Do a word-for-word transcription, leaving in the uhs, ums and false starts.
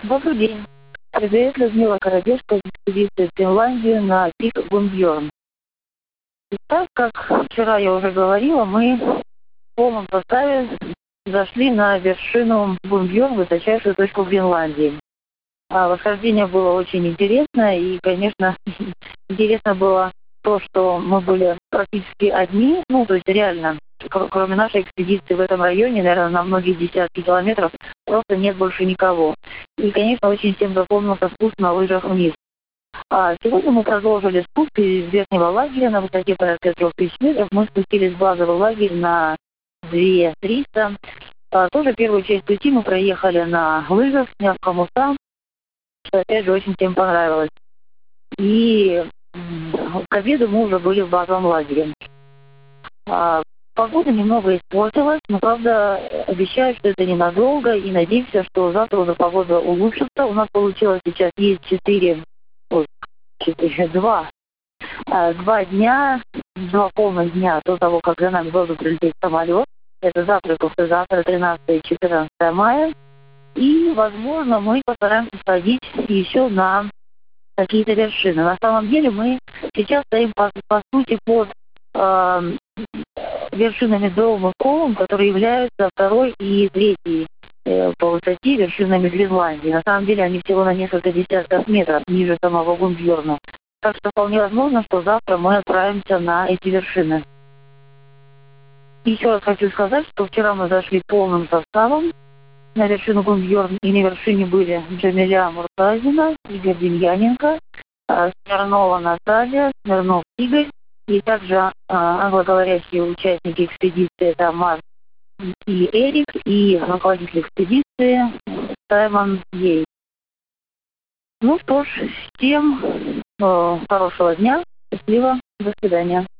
Добрый день. Привет, Людмила Кородевская, экспедиция в Финляндию на пик Гунбьорн. Итак, как вчера я уже говорила, мы в полном составе зашли на вершину Гунбьорн, высочайшую точку в Финляндии. А восхождение было очень интересно, и, конечно, интересно было то, что мы были практически одни, ну, то есть реально, кроме нашей экспедиции в этом районе, наверное, на многие десятки километров, просто нет больше никого. И, конечно, очень всем запомнился спуск на лыжах вниз. А сегодня мы продолжили спуск из верхнего лагеря на высоте порядка трех тысяч метров. Мы спустились в базовый лагерь на две тысячи триста. А, тоже первую часть пути мы проехали на лыжах, сняв хомута, что, опять же, очень всем понравилось. И к обеду мы уже были в базовом лагере. А, погода немного испортилась, но, правда, обещаю, что это ненадолго, и надеемся, что завтра уже погода улучшится. У нас получилось сейчас есть четыре, ой, четыре, два, а, два дня, два полных дня до того, как за нами должен прилететь самолет. Это завтра и послезавтра, тринадцатое и четырнадцатое мая. И, возможно, мы постараемся сходить еще на какие-то вершины. На самом деле мы сейчас стоим, по, по сути, под э, вершинами Дроум и Колум, которые являются второй и третьей э, по высоте вершинами Гренландии. На самом деле они всего на несколько десятков метров ниже самого Гунбьорна. Так что вполне возможно, что завтра мы отправимся на эти вершины. Еще раз хочу сказать, что вчера мы зашли полным составом на вершину Гунбьорн, и на вершине были Джамиля Муртазина, Игорь Демьяненко, Смирнова Наталья, Смирнов Игорь, и также а, англоговорящие участники экспедиции, это Марк и Эрик, и руководитель экспедиции Саймон Ей. Ну что ж, всем э, хорошего дня, счастливо, до свидания.